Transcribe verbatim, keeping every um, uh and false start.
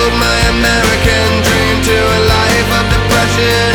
sold my American dream to a life of depression